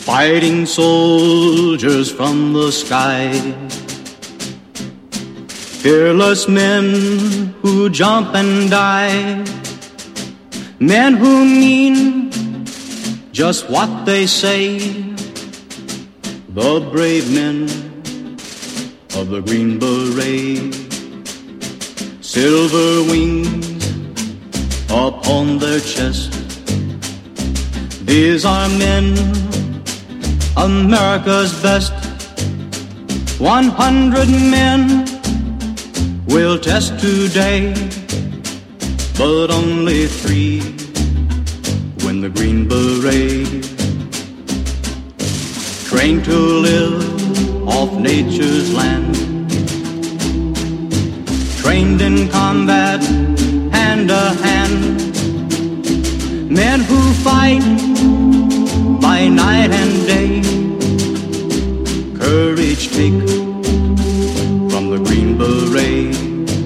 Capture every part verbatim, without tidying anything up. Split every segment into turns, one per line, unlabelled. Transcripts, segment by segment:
fighting soldiers from the sky, fearless men who jump and die, men who mean just what they say, the brave men of the Green Beret, silver wings upon their chest. These are men, America's best. One hundred men will test today, but only three win the Green Beret. Trained to live off nature's land, trained in combat hand to hand, men who fight by night and day, courage take from the Green Beret,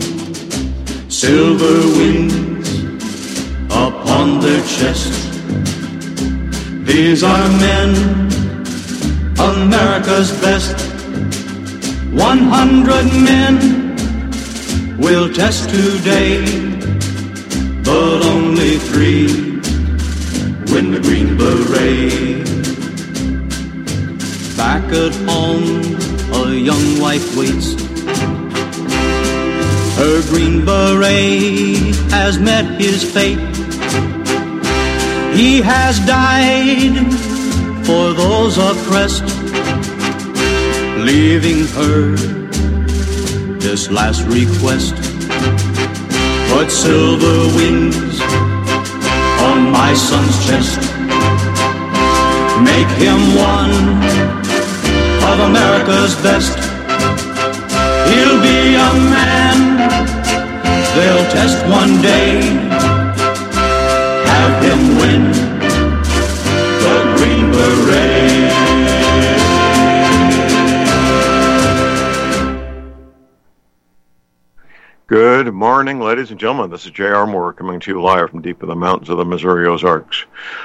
silver wings upon their chest. These are men, America's best. One hundred men will test today, but only three win the Green Beret. Back at home, a young wife waits. Her Green Beret has met his fate. He has died for those oppressed, leaving her this last request. Put silver wings on my son's chest. Make him one of America's best. He'll be a man they'll test one day. Have him win the Green Beret.
Good morning, ladies and gentlemen. This is J R. Moore coming to you live from deep in the mountains of the Missouri Ozarks.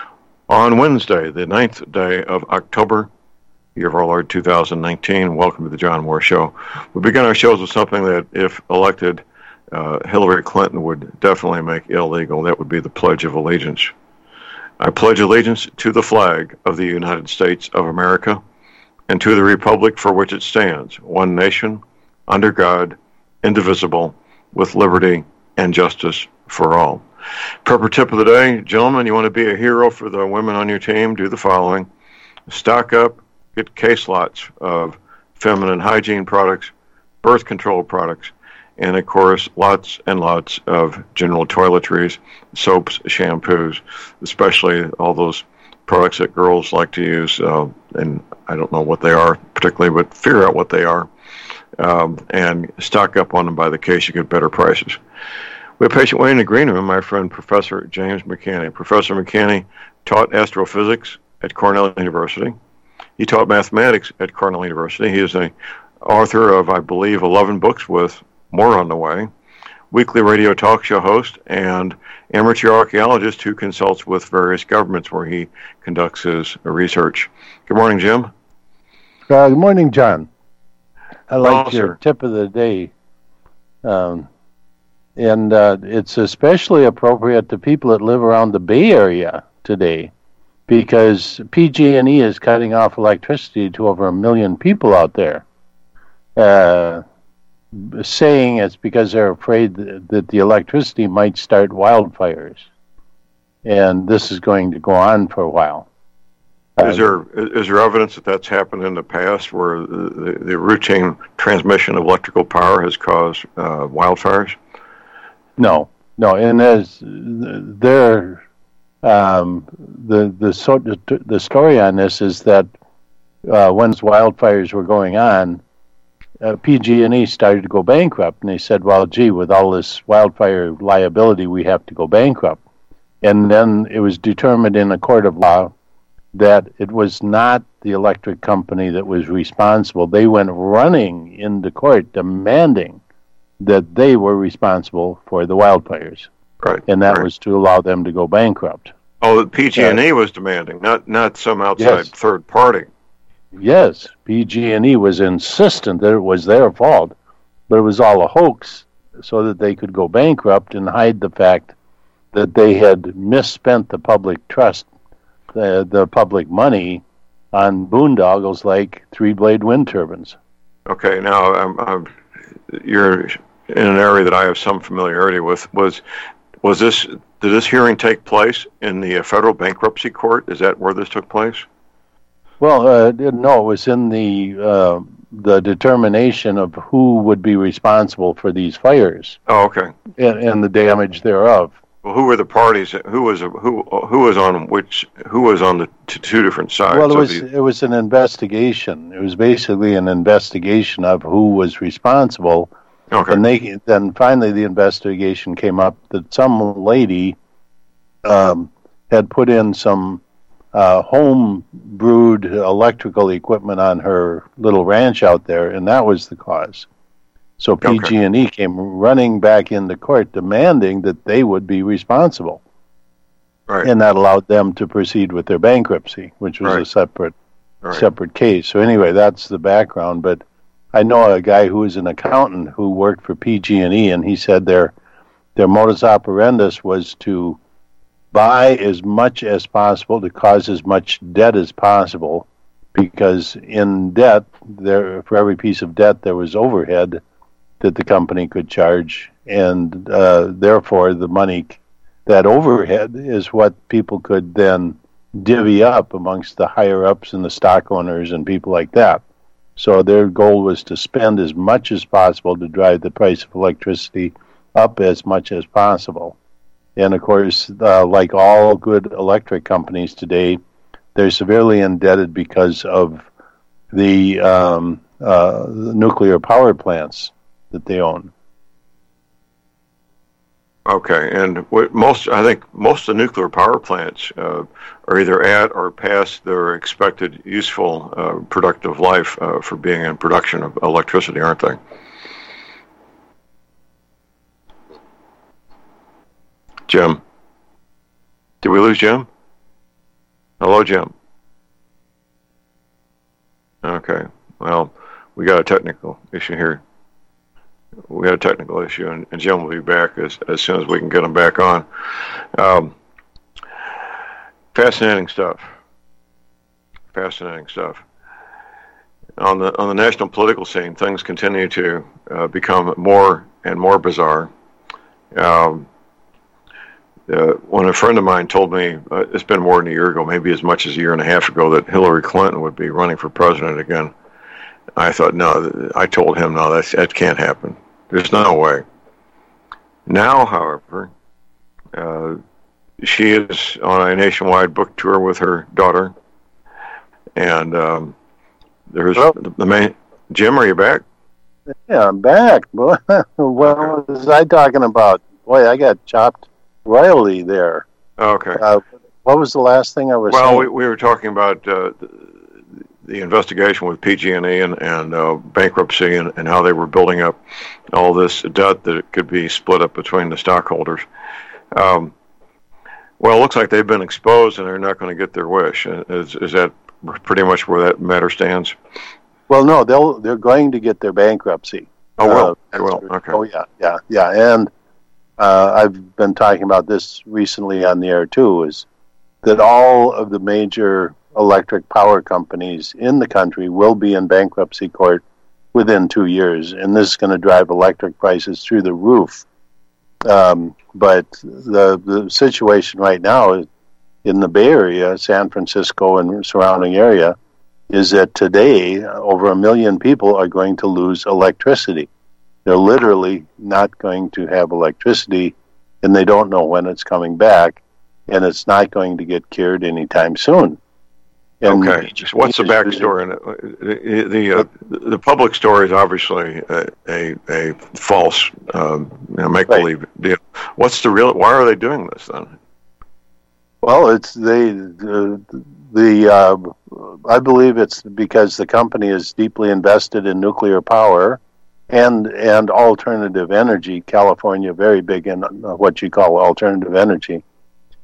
On Wednesday, the ninth day of October, year of our Lord two thousand nineteen, welcome to the John Moore Show. We begin our shows with something that, if elected, uh, Hillary Clinton would definitely make illegal. That would be the Pledge of Allegiance. I pledge allegiance to the flag of the United States of America and to the republic for which it stands, one nation, under God, indivisible, with liberty and justice for all. Prepper tip of the day, gentlemen, you want to be a hero for the women on your team, do the following. Stock up, get case lots of feminine hygiene products, birth control products, and of course, lots and lots of general toiletries, soaps, shampoos, especially all those products that girls like to use, uh, and I don't know what they are particularly, but figure out what they are. Um, and stock up on them by the case. You get better prices. We have patient waiting in the green room, my friend Professor James McCanney. Professor McCanney taught astrophysics at Cornell University. He taught mathematics at Cornell University. He is the author of, I believe, eleven books with more on the way, weekly radio talk show host, and amateur archaeologist who consults with various governments where he conducts his research. Good morning, Jim.
Uh, good morning, John. I like
Oh,
your
sir.
tip of the day. Um, and uh, it's especially appropriate to people that live around the Bay Area today, because P G and E is cutting off electricity to over a million people out there, uh, saying it's because they're afraid that, that the electricity might start wildfires. And this is going to go on for a while.
Is there is there evidence that that's happened in the past, where the, the, the routine transmission of electrical power has caused uh, wildfires?
No, no, and as there, um, the the so, the story on this is that uh, when wildfires were going on, uh, P G and E started to go bankrupt, and they said, "Well, gee, with all this wildfire liability, we have to go bankrupt." And then it was determined in a court of law that it was not the electric company that was responsible. They went running into court demanding that they were responsible for the wildfires.
Right.
And that
right.
was to allow them to go bankrupt.
Oh, P G and E yeah. was demanding, not not some outside yes. third party.
Yes, P G and E was insistent that it was their fault, but it was all a hoax so that they could go bankrupt and hide the fact that they had misspent the public trust, the, the public money on boondoggles like three-blade wind turbines.
Okay, now I'm, I'm, you're in an area that I have some familiarity with. Was was this did this hearing take place in the federal bankruptcy court? Is that where this took place?
Well, uh, no, it was in the uh, the determination of who would be responsible for these fires.
Oh, okay.
And, and the damage thereof.
Well, who were the parties? Who was who who was on which? Who was on the t- two different sides?
Well, it was the... it was an investigation. It was basically an investigation of who was responsible.
Okay.
And they then finally the investigation came up that some lady um, had put in some uh, home brewed electrical equipment on her little ranch out there, and that was the cause. So P G and E okay. came running back into court demanding that they would be responsible.
Right.
And that allowed them to proceed with their bankruptcy, which was
right.
a separate
right.
separate case. So anyway, that's the background. But I know a guy who was an accountant who worked for P G and E, and he said their their modus operandus was to buy as much as possible to cause as much debt as possible, because in debt, there for every piece of debt there was overhead that the company could charge, and uh, therefore the money, that overhead is what people could then divvy up amongst the higher-ups and the stock owners and people like that. So their goal was to spend as much as possible to drive the price of electricity up as much as possible. And of course, uh, like all good electric companies today, they're severely indebted because of the, um, uh, the nuclear power plants that they own.
Okay, and what most I think most of the nuclear power plants uh, are either at or past their expected useful uh, productive life uh, for being in production of electricity, aren't they? Jim, did we lose Jim? Hello, Jim. Okay, well, we got a technical issue here. We had a technical issue, and, and Jim will be back as, as soon as we can get him back on. Um, fascinating stuff. Fascinating stuff. On the on the national political scene, things continue to uh, become more and more bizarre. Um, uh, when a friend of mine told me, uh, it's been more than a year ago, maybe as much as a year and a half ago, that Hillary Clinton would be running for president again, I thought, no, I told him, no, that's, that can't happen. There's no way. Now, however, uh, she is on a nationwide book tour with her daughter, and um, there's well, the, the main. Jim, are you back?
Yeah, I'm back. What okay. was I talking about? Boy, I got chopped royally there.
Okay.
Uh, what was the last thing I was
well,
saying?
Well, we, we were talking about uh, the investigation with P G and E and, and uh, bankruptcy and, and how they were building up all this debt that it could be split up between the stockholders. Um, well, it looks like they've been exposed and they're not going to get their wish. Is, is that pretty much where that matter stands?
Well, no, they'll they're going to get their bankruptcy.
Oh, well,
uh,
they will. Okay.
Oh, yeah, yeah, yeah. And uh, I've been talking about this recently on the air too. Is that all of the major electric power companies in the country will be in bankruptcy court within two years, and this is going to drive electric prices through the roof. Um, but the the situation right now in the Bay Area, San Francisco and surrounding area, is that today over a million people are going to lose electricity. They're literally not going to have electricity, and they don't know when it's coming back, and it's not going to get cured anytime soon.
And okay, just what's the backstory? The the, uh, the public story is obviously a a, a false, um, you know, make believe right. deal. What's the real? Why are they doing this then?
Well, it's they the the uh, I believe it's because the company is deeply invested in nuclear power and and alternative energy. California very big in what you call alternative energy.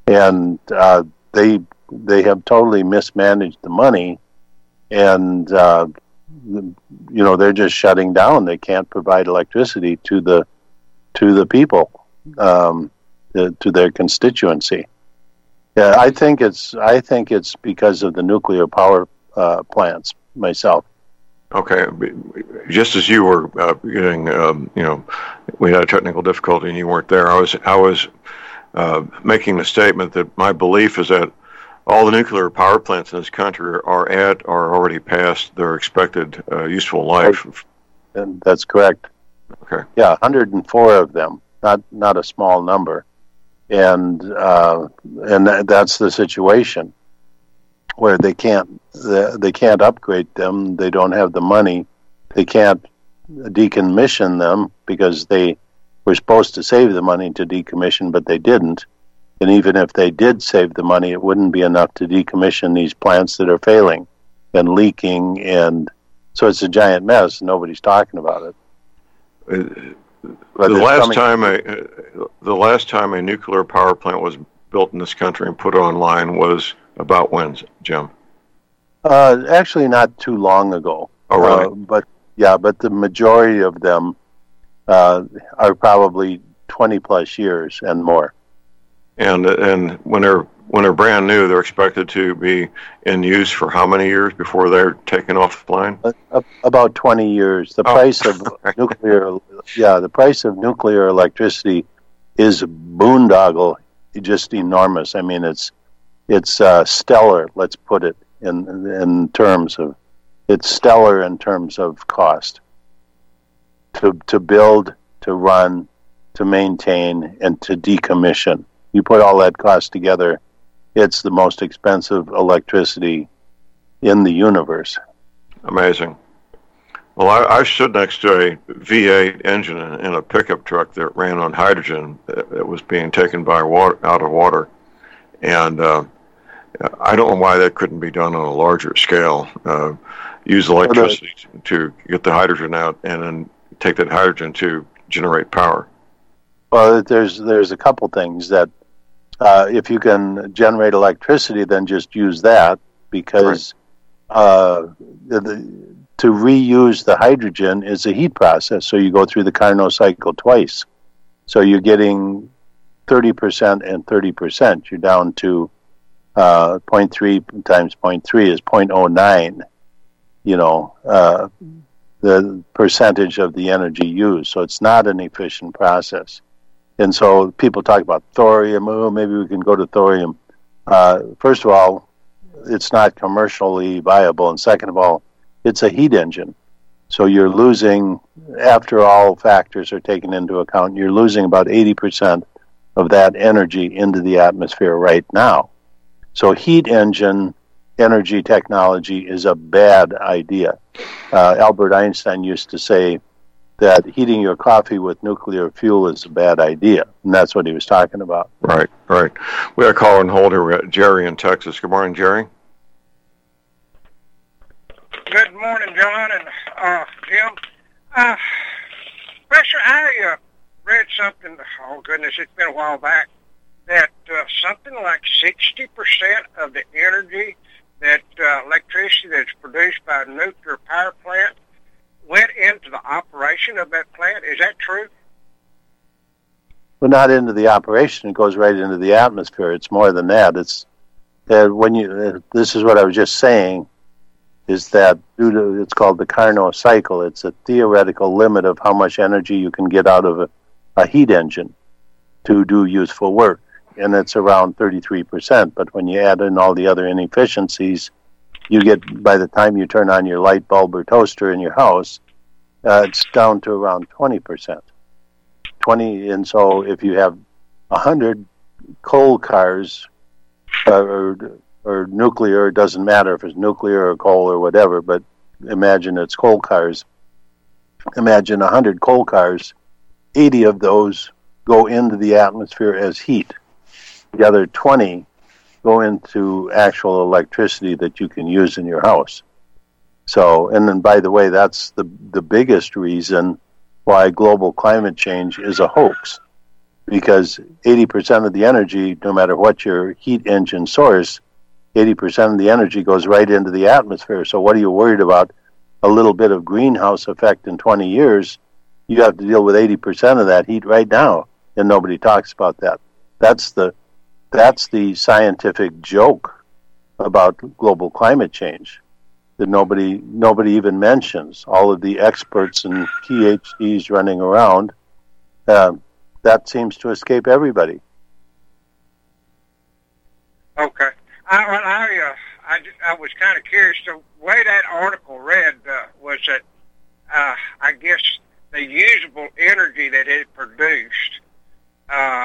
and uh, they they have totally mismanaged the money, and uh, you know they're just shutting down. They can't provide electricity to the to the people, um, to, to their constituency. Yeah, I think it's I think it's because of the nuclear power uh, plants myself.
Okay, just as you were uh, getting, um, you know, we had a technical difficulty and you weren't there. I was I was uh, making the statement that my belief is that all the nuclear power plants in this country are at or already past their expected uh, useful life.
And that's correct.
Okay.
Yeah, one hundred four of them, not not a small number, and uh, and th- that's the situation where they can't they can't upgrade them. They don't have the money. They can't decommission them because they were supposed to save the money to decommission, but they didn't. And even if they did save the money, it wouldn't be enough to decommission these plants that are failing and leaking, and so it's a giant mess. Nobody's talking about it.
Uh, the last time a uh, the last time a nuclear power plant was built in this country and put online was about when, Jim?
Uh, actually, not too long ago.
Oh, really?
Uh, but yeah, but the majority of them uh, are probably twenty plus years and more.
And and when they're when they're brand new, they're expected to be in use for how many years before they're taken off the line?
Uh, about twenty years. The
oh.
price of nuclear, yeah, the price of nuclear electricity is boondoggle, just enormous. I mean, it's it's uh, stellar. Let's put it in in terms of it's stellar in terms of cost to to build, to run, to maintain, and to decommission. You put all that cost together, it's the most expensive electricity in the universe.
Amazing. Well, I, I stood next to a V eight engine in, in a pickup truck that ran on hydrogen that, that was being taken by water, out of water. And uh, I don't know why that couldn't be done on a larger scale. Uh, use electricity to get the hydrogen out and then take that hydrogen to generate power.
Well, there's there's a couple things that uh, if you can generate electricity, then just use that, because right. uh, the, the, to reuse the hydrogen is a heat process. So you go through the Carnot cycle twice. So you're getting thirty percent and thirty percent. You're down to uh, zero point three times zero point three is zero point zero nine, you know, uh, the percentage of the energy used. So it's not an efficient process. And so people talk about thorium. Oh, maybe we can go to thorium. Uh, first of all, it's not commercially viable. And second of all, it's a heat engine. So you're losing, after all factors are taken into account, you're losing about eighty percent of that energy into the atmosphere right now. So heat engine energy technology is a bad idea. Uh, Albert Einstein used to say that heating your coffee with nuclear fuel is a bad idea, and that's what he was talking about.
Right, right. We got a caller on hold here. We got Jerry in Texas. Good morning, Jerry.
Good morning, John and uh, Jim. Uh, Professor, I uh, read something, oh goodness, it's been a while back, that uh, something like sixty percent of the energy, that uh, electricity that's produced by a nuclear power plant went into the operation of that plant. Is that true?
Well, not into the operation. It goes right into the atmosphere. It's more than that. It's uh, when you. Uh, this is what I was just saying. Is that due to, it's called the Carnot cycle. It's a theoretical limit of how much energy you can get out of a, a heat engine to do useful work, and it's around thirty-three percent. But when you add in all the other inefficiencies, you get, by the time you turn on your light bulb or toaster in your house, uh, it's down to around twenty percent. twenty, and so if you have one hundred coal cars, uh, or, or nuclear, it doesn't matter if it's nuclear or coal or whatever, but imagine it's coal cars. Imagine one hundred coal cars, eighty of those go into the atmosphere as heat. The other twenty go into actual electricity that you can use in your house. So, and then by the way, that's the the biggest reason why global climate change is a hoax, because eighty percent of the energy, no matter what your heat engine source, eighty percent of the energy goes right into the atmosphere. So what are you worried about? A little bit of greenhouse effect in twenty years, you have to deal with eighty percent of that heat right now, and nobody talks about that. That's the that's the scientific joke about global climate change that nobody nobody even mentions. All of the experts and PhDs running around, uh, that seems to escape everybody.
Okay. I, well, I, uh, I, I was kind of curious. The way that article read uh, was that, uh, I guess, the usable energy that it produced uh,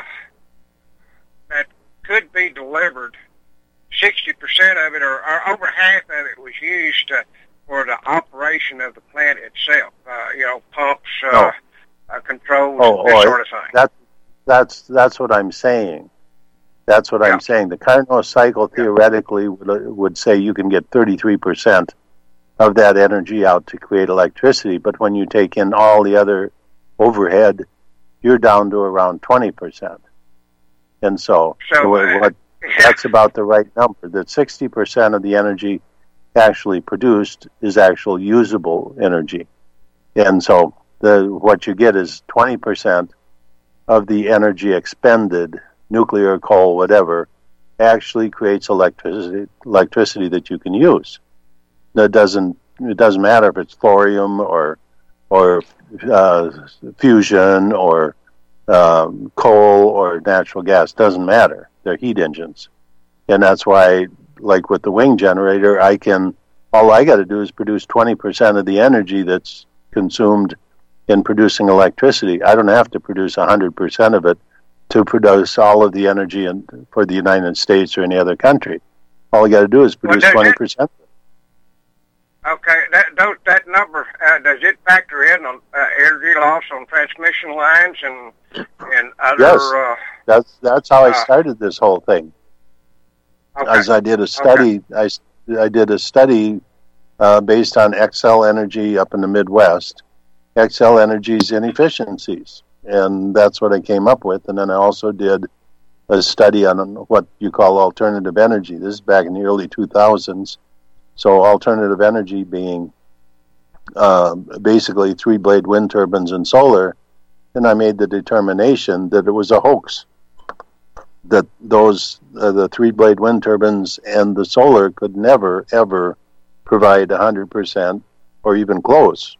that could be delivered, sixty percent of it, or, or over half of it, was used uh, for the operation of the plant itself. Uh, you know, pumps, uh,
oh.
uh, controls,
oh,
that
oh,
sort of thing.
That, that's, that's what I'm saying. That's what yeah. I'm saying. The Carnot cycle theoretically would, would say you can get thirty-three percent of that energy out to create electricity, but when you take in all the other overhead, you're down to around twenty percent. And so,
so
what,
uh,
what, that's about the right number. That sixty percent of the energy actually produced is actual usable energy. And so the what you get is twenty percent of the energy expended, nuclear, coal, whatever, actually creates electricity electricity that you can use. It doesn't it doesn't matter if it's thorium or or uh, fusion or um, coal or natural gas. Doesn't matter. They're heat engines, and that's why, like with the wing generator, I can all I got to do is produce twenty percent of the energy that's consumed in producing electricity. I don't have to produce one hundred percent of it to produce all of the energy in, for the United States or any other country. All I got to do is produce well, twenty percent.
Okay, that those, that number, uh, does it factor in on uh, energy loss on transmission lines and and other?
Yes,
uh,
that's that's how I
uh,
started this whole thing.
Okay.
As I did a study, okay. I I did a study uh, based on Xcel Energy up in the Midwest, Xcel Energy's inefficiencies, and that's what I came up with. And then I also did a study on what you call alternative energy. This is back in the early two thousands. So alternative energy being uh, basically three-blade wind turbines and solar, and I made the determination that it was a hoax, that those uh, the three-blade wind turbines and the solar could never, ever provide one hundred percent or even close.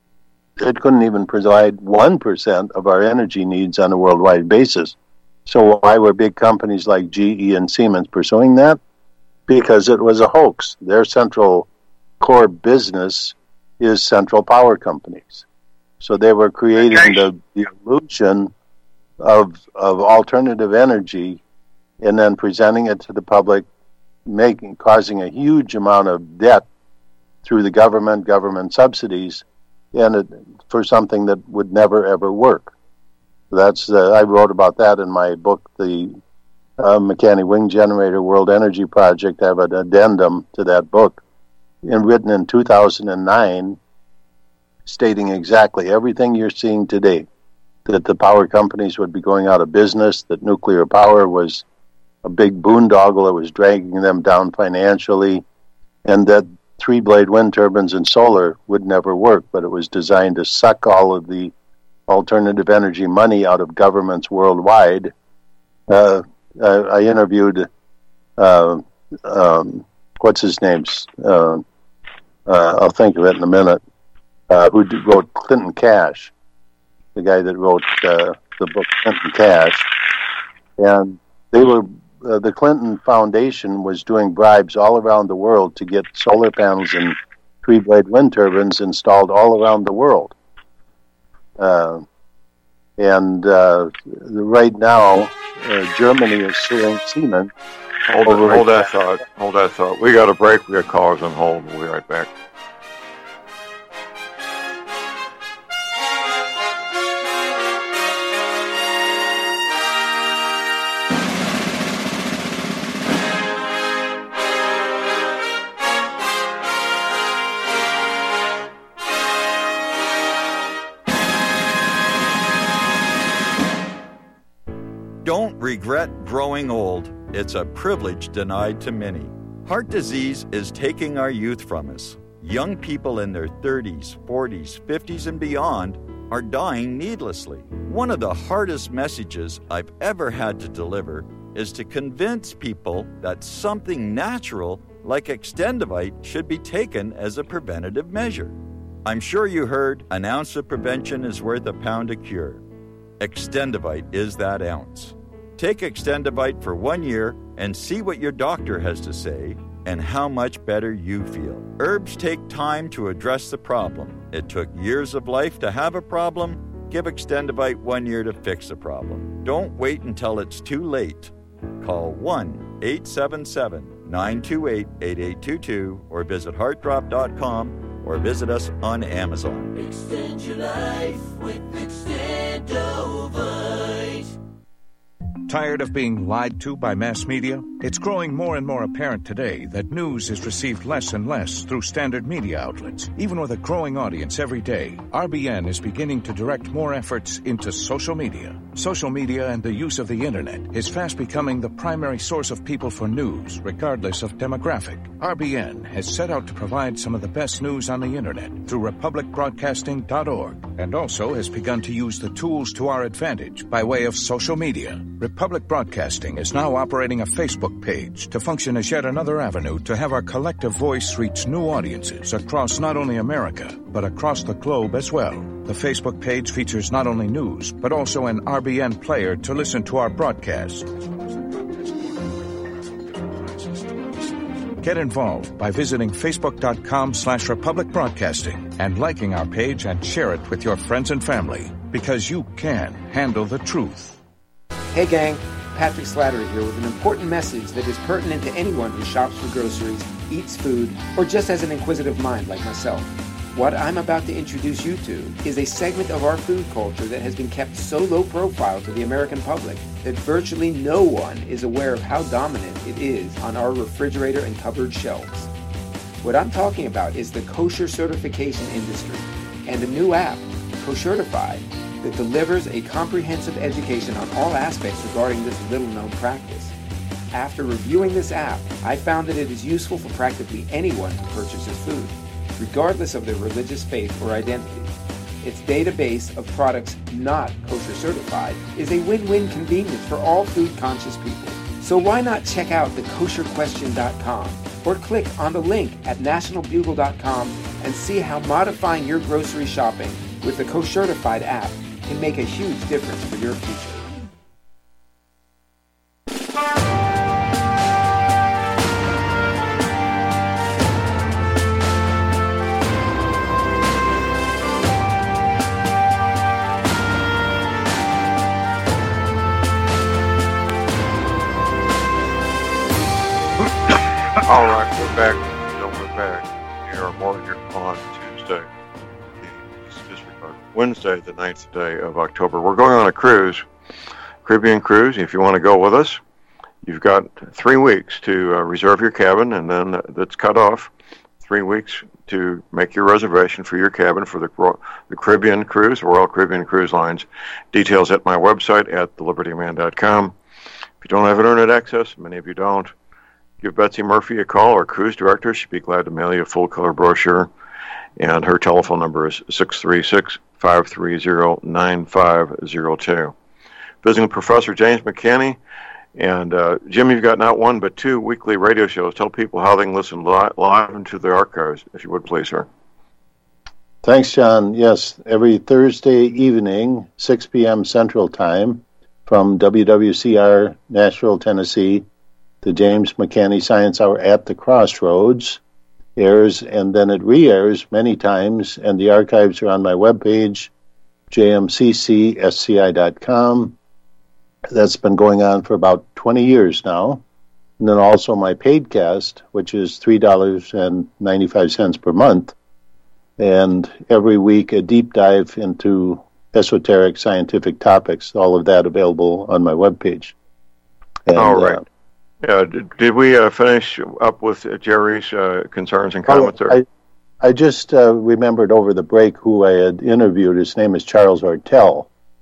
It couldn't even provide one percent of our energy needs on a worldwide basis. So why were big companies like G E and Siemens pursuing that? Because it was a hoax. Their central core business is central power companies. So they were creating okay. the, the illusion of of alternative energy and then presenting it to the public, making causing a huge amount of debt through the government, government subsidies, and it, for something that would never ever work. That's uh, I wrote about that in my book, the Uh, Mechanic Wing Generator World Energy Project. I have an addendum to that book, and written in two thousand nine, stating exactly everything you're seeing today, that the power companies would be going out of business, that nuclear power was a big boondoggle that was dragging them down financially, and that three-blade wind turbines and solar would never work, but it was designed to suck all of the alternative energy money out of governments worldwide. Uh, Uh, I interviewed, uh, um, what's his name? Uh, uh, I'll think of it in a minute. Uh, who did, wrote Clinton Cash, the guy that wrote uh, the book Clinton Cash, and they were uh, the Clinton Foundation was doing bribes all around the world to get solar panels and three-blade wind turbines installed all around the world. Uh, And uh, right now, uh, Germany is suing Siemens.
Hold, it, hold that thought. Hold that thought. We got a break. We got callers on hold. We'll be right back.
Don't regret growing old. It's a privilege denied to many. Heart disease is taking our youth from us. Young people in their thirties, forties, fifties, and beyond are dying needlessly. One of the hardest messages I've ever had to deliver is to convince people that something natural like Extendivite should be taken as a preventative measure. I'm sure you heard, an ounce of prevention is worth a pound of cure. Extendivite is that ounce. Take Extendivite for one year and see what your doctor has to say and how much better you feel. Herbs take time to address the problem. It took years of life to have a problem. Give Extendivite one year to fix a problem. Don't wait until it's too late. Call one eight seven seven, nine two eight, eight eight two two or visit heart drop dot com or visit us on Amazon.
Extend your life with Extendovite.
Tired of being lied to by mass media? It's growing more and more apparent today that news is received less and less through standard media outlets. Even with a growing audience every day, R B N is beginning to direct more efforts into social media. Social media and the use of the internet is fast becoming the primary source of people for news, regardless of demographic. R B N has set out to provide some of the best news on the internet through republic broadcasting dot org and also has begun to use the tools to our advantage by way of social media. Republic Broadcasting is now operating a Facebook page to function as yet another avenue to have our collective voice reach new audiences across not only America, but across the globe as well. The Facebook page features not only news, but also an R B N player to listen to our broadcast. Get involved by visiting facebook.com slash Republic Broadcasting and liking our page and share it with your friends and family, because you can handle the truth.
Hey gang, Patrick Slattery here with an important message that is pertinent to anyone who shops for groceries, eats food, or just has an inquisitive mind like myself. What I'm about to introduce you to is a segment of our food culture that has been kept so low profile to the American public that virtually no one is aware of how dominant it is on our refrigerator and cupboard shelves. What I'm talking about is the kosher certification industry and a new app, Koshertified, that delivers a comprehensive education on all aspects regarding this little-known practice. After reviewing this app, I found that it is useful for practically anyone who purchases food, regardless of their religious faith or identity. Its database of products not kosher certified is a win-win convenience for all food-conscious people. So why not check out the kosher question dot com or click on the link at national bugle dot com and see how modifying your grocery shopping with the Koshertified app can make a huge difference for your future.
All right, we're back. No, we're back. Here more here on Tuesday. Wednesday, the ninth day of October. We're going on a cruise, Caribbean cruise. If you want to go with us, you've got three weeks to uh, reserve your cabin, and then that's cut off. Three weeks to make your reservation for your cabin for the, the Caribbean cruise, Royal Caribbean Cruise Lines. Details at my website at the liberty man dot com. If you don't have internet access, many of you don't, give Betsy Murphy a call, our cruise director. She'd be glad to mail you a full-color brochure. And her telephone number is six three six, five three zero, nine five zero two. Visiting Professor James McCanney. And, uh, Jim, you've got not one but two weekly radio shows. Tell people how they can listen li- live into the archives, if you would, please, sir.
Thanks, John. Yes, every Thursday evening, six p.m. Central Time, from W W C R, Nashville, Tennessee, the James McCanney Science Hour at the Crossroads airs, and then it re-airs many times, and the archives are on my webpage, j m c c s c i dot com. That's been going on for about twenty years now. And then also my paidcast, which is three dollars and ninety-five cents per month. And every week a deep dive into esoteric scientific topics, all of that available on my webpage. And,
all right.
Uh,
Yeah, did, did we uh, finish up with uh, Jerry's uh, concerns and comments?
Oh, I, I just uh, remembered over the break who I had interviewed. His name is Charles Ortel.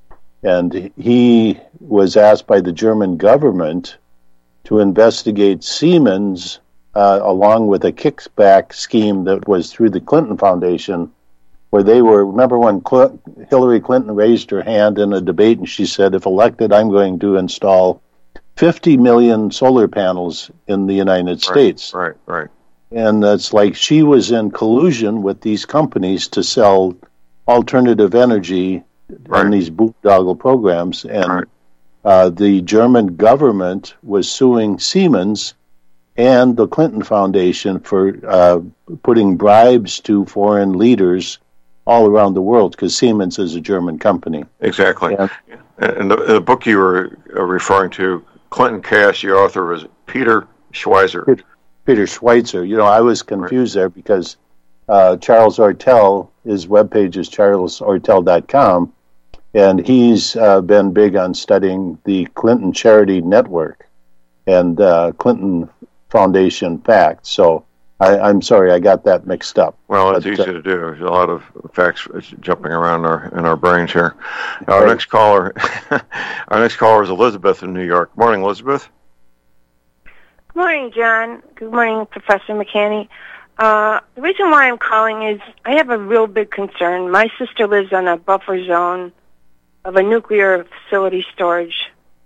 And he was asked by the German government to investigate Siemens uh, along with a kickback scheme that was through the Clinton Foundation, where they were, remember when Cl- Hillary Clinton raised her hand in a debate and she said, if elected, I'm going to install fifty million solar panels in the United
right,
States.
Right, right.
And it's like she was in collusion with these companies to sell alternative energy
right.
on these boondoggle programs. And
right.
uh, the German government was suing Siemens and the Clinton Foundation for uh, putting bribes to foreign leaders all around the world, because Siemens is a German company.
Exactly.
And,
and the, the book you were referring to, Clinton Cash, the author was Peter Schweizer.
Peter, Peter Schweitzer. You know, I was confused right. there because uh, Charles Ortel, his webpage is charles ortel dot com, and he's uh, been big on studying the Clinton Charity Network and uh, Clinton Foundation facts. So I, I'm sorry, I got that mixed up.
Well, it's
but,
easy
uh,
to do. There's a lot of facts jumping around in our in our brains here. Our right. next caller, our next caller is Elizabeth in New York. Morning, Elizabeth.
Good morning, John. Good morning, Professor McCanney. Uh, the reason why I'm calling is I have a real big concern. My sister lives on a buffer zone of a nuclear facility storage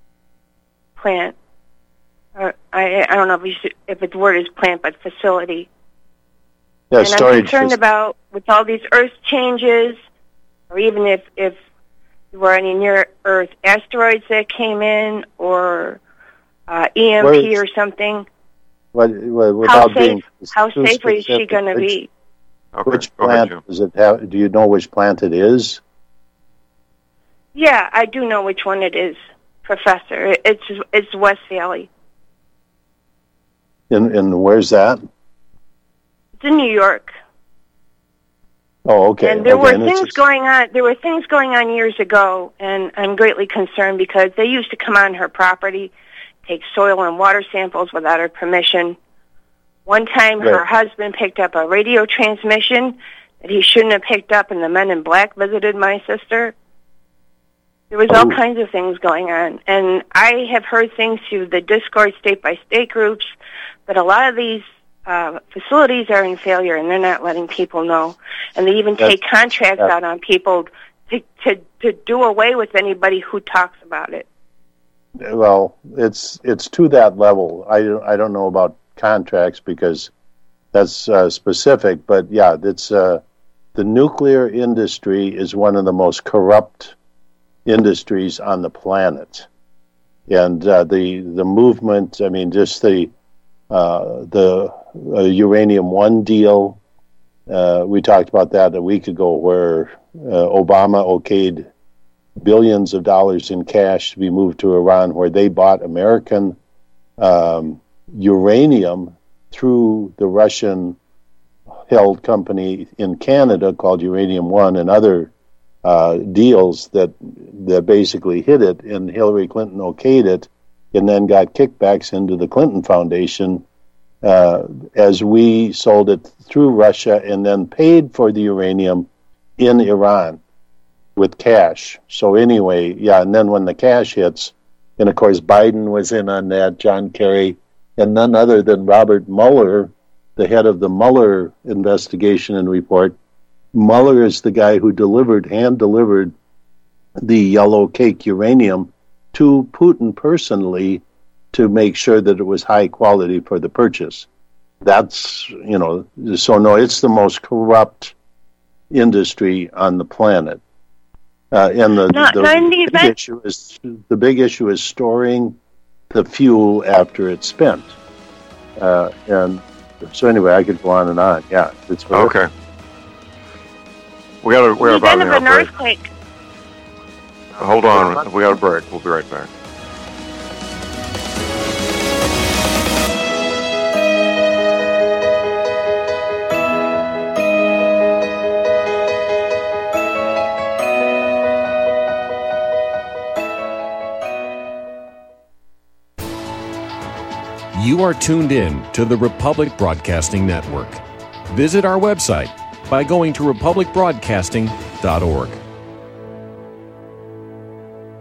plant. Uh, I, I don't know if, you should, if the word is plant, but facility.
Yeah,
and
storage
I'm concerned
is...
about, with all these Earth changes, or even if, if there were any near-Earth asteroids that came in, or uh, E M P is, or something,
what, what,
how
safe,
safe, how safe is she going to be?
Okay.
Which plant
ahead,
does it have? Do you know which plant it is?
Yeah, I do know which one it is, Professor. It's it's West Valley.
In in where's that?
It's in New York.
Oh, okay.
And there
okay.
were
and
things
just...
going on. There were things going on years ago, and I'm greatly concerned because they used to come on her property, take soil and water samples without her permission. One time,
right.
her husband picked up a radio transmission that he shouldn't have picked up, and the men in black visited my sister. There was all
Ooh.
kinds of things going on, and I have heard things through the Discord state-by-state groups that a lot of these uh, facilities are in failure, and they're not letting people know. And they even
That's,
take contracts
yeah.
out on people to, to to do away with anybody who talks about it.
Well, it's it's to that level. I don't, I don't know about contracts because that's uh, specific, but yeah, it's uh, the nuclear industry is one of the most corrupt industries on the planet, and uh, the the movement. I mean, just the uh, the uh, Uranium One deal. Uh, we talked about that a week ago, where uh, Obama okayed billions of dollars in cash to be moved to Iran, where they bought American um, uranium through the Russian-held company in Canada called Uranium One, and other uh, deals that that basically hit it, and Hillary Clinton okayed it, and then got kickbacks into the Clinton Foundation uh, as we sold it through Russia and then paid for the uranium in Iran with cash. So anyway, yeah, and then when the cash hits, and of course Biden was in on that, John Kerry, and none other than Robert Mueller, the head of the Mueller investigation and report. Mueller is the guy who delivered, hand-delivered the yellow cake uranium to Putin personally to make sure that it was high quality for the purchase. That's, you know, so no, it's the most corrupt industry on the planet. Uh, and the,
Not,
the,
not in the
the big
event.
issue is the big issue is storing the fuel after it's spent. Uh, and so anyway, I could go on and on. Yeah, it's very
okay. We got to. We
In
got
the event of
about
an
a break.
earthquake.
Hold on, we got a break. We'll be right back.
You are tuned in to the Republic Broadcasting Network. Visit our website by going to republic broadcasting dot org.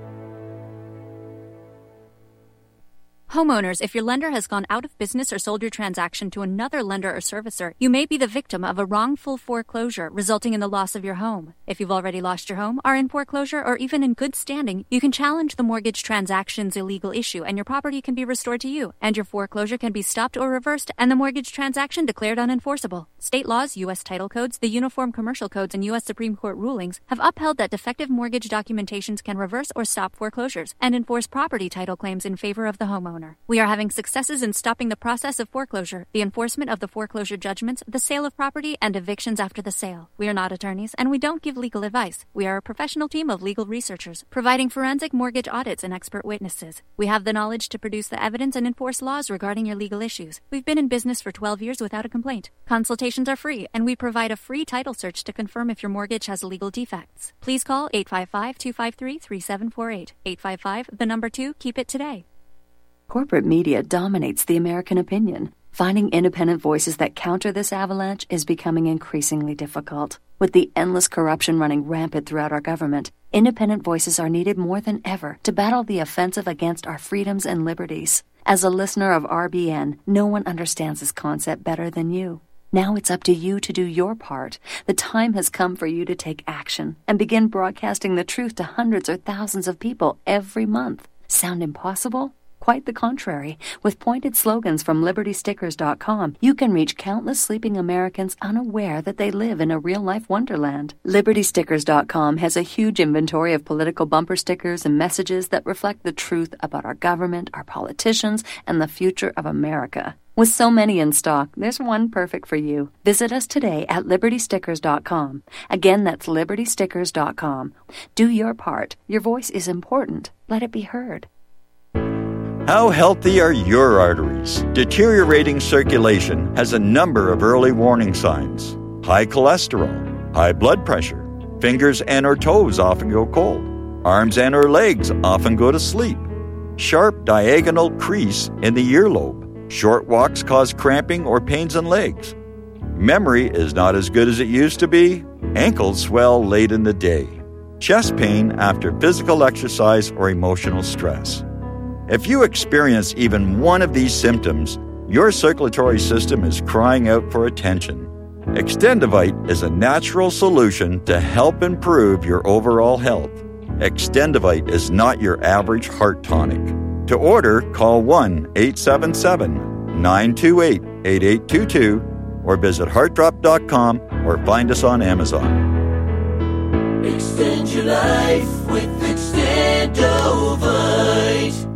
Homeowners, if your lender has gone out of business or sold your transaction to another lender or servicer, you may be the victim of a wrongful foreclosure, resulting in the loss of your home. If you've already lost your home, are in foreclosure, or even in good standing, you can challenge the mortgage transaction's illegal issue, and your property can be restored to you, and your foreclosure can be stopped or reversed, and the mortgage transaction declared unenforceable. State laws, U S title codes, the Uniform Commercial Codes, and U S Supreme Court rulings have upheld that defective mortgage documentations can reverse or stop foreclosures and enforce property title claims in favor of the homeowner. We are having successes in stopping the process of foreclosure, the enforcement of the foreclosure judgments, the sale of property, and evictions after the sale. We are not attorneys, and we don't give legal advice. We are a professional team of legal researchers, providing forensic mortgage audits and expert witnesses. We have the knowledge to produce the evidence and enforce laws regarding your legal issues. We've been in business for twelve years without a complaint. Consultations are free, and we provide a free title search to confirm if your mortgage has legal defects. Please call eight five five, two five three, three seven four eight. eight five five, the number two, keep it today.
Corporate media dominates the American opinion. Finding independent voices that counter this avalanche is becoming increasingly difficult. With the endless corruption running rampant throughout our government, independent voices are needed more than ever to battle the offensive against our freedoms and liberties. As a listener of R B N, no one understands this concept better than you. Now it's up to you to do your part. The time has come for you to take action and begin broadcasting the truth to hundreds or thousands of people every month. Sound impossible? Quite the contrary. With pointed slogans from Liberty Stickers dot com, you can reach countless sleeping Americans unaware that they live in a real-life wonderland. Liberty Stickers dot com has a huge inventory of political bumper stickers and messages that reflect the truth about our government, our politicians, and the future of America. With so many in stock, there's one perfect for you. Visit us today at Liberty Stickers dot com. Again, that's Liberty Stickers dot com. Do your part. Your voice is important. Let it be heard.
How healthy are your arteries? Deteriorating circulation has a number of early warning signs. High cholesterol, high blood pressure, fingers and or toes often go cold, arms and or legs often go to sleep, sharp diagonal crease in the earlobe, short walks cause cramping or pains in legs, memory is not as good as it used to be, ankles swell late in the day, chest pain after physical exercise or emotional stress. If you experience even one of these symptoms, your circulatory system is crying out for attention. Extendivite is a natural solution to help improve your overall health. Extendivite is not your average heart tonic. To order, call one eight seven seven, nine two eight, eight eight two two or visit heart drop dot com or find us on Amazon.
Extend your life with Extendivite.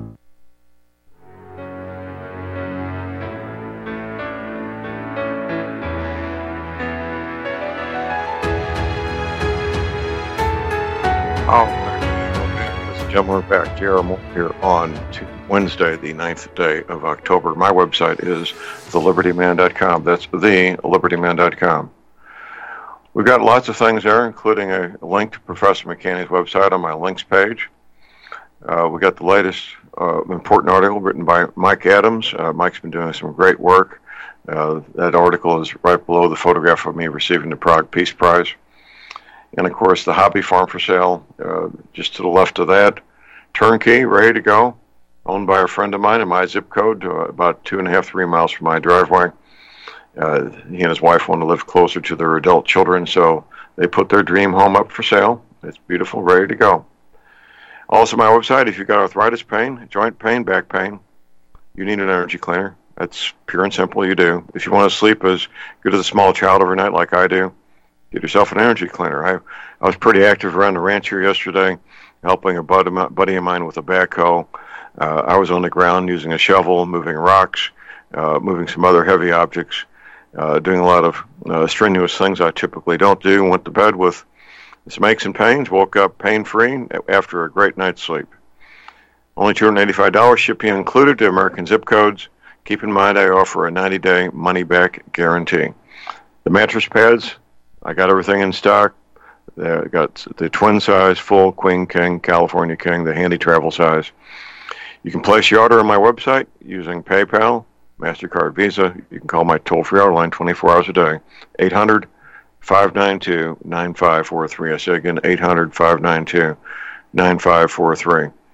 Oh, ladies and gentlemen, we're back. J R Moore here on Wednesday, the ninth day of October. My website is the liberty man dot com. That's the liberty man dot com. We've got lots of things there, including a link to Professor McCanney's website on my links page. Uh, we got the latest uh, important article written by Mike Adams. Uh, Mike's been doing some great work. Uh, that article is right below the photograph of me receiving the Prague Peace Prize. And, of course, the hobby farm for sale, uh, just to the left of that. Turnkey, ready to go, owned by a friend of mine in my zip code, uh, about two and a half, three miles from my driveway. Uh, he and his wife want to live closer to their adult children, so they put their dream home up for sale. It's beautiful, ready to go. Also, my website, if you've got arthritis pain, joint pain, back pain, you need an energy cleaner. That's pure and simple, you do. If you want to sleep as good as a small child overnight like I do, get yourself an energy cleaner. I I was pretty active around the ranch here yesterday, helping a buddy, buddy of mine with a backhoe. Uh, I was on the ground using a shovel, moving rocks, uh, moving some other heavy objects, uh, doing a lot of uh, strenuous things I typically don't do. Went to bed with some aches and pains, woke up pain-free after a great night's sleep. Only two hundred eighty-five dollars, shipping included to American zip codes. Keep in mind I offer a ninety-day money-back guarantee. The mattress pads, I got everything in stock. I got the twin size, full, queen, king, California king, the handy travel size. You can place your order on my website using PayPal, MasterCard, Visa. You can call my toll-free order line twenty-four hours a day, eight hundred, five nine two, nine five four three. I say again, eight hundred, five nine two, nine five four three.